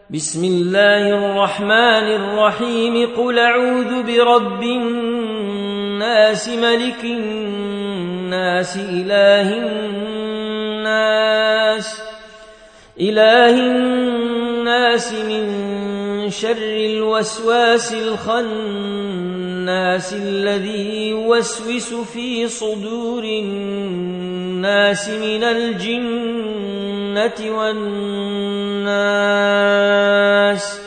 بسم الله الرحمن الرحيم قل أعوذ برب الناس ملك الناس إله الناس من شر الوسواس الخناس الذي يوسوس في صدور الناس من الجنة والناس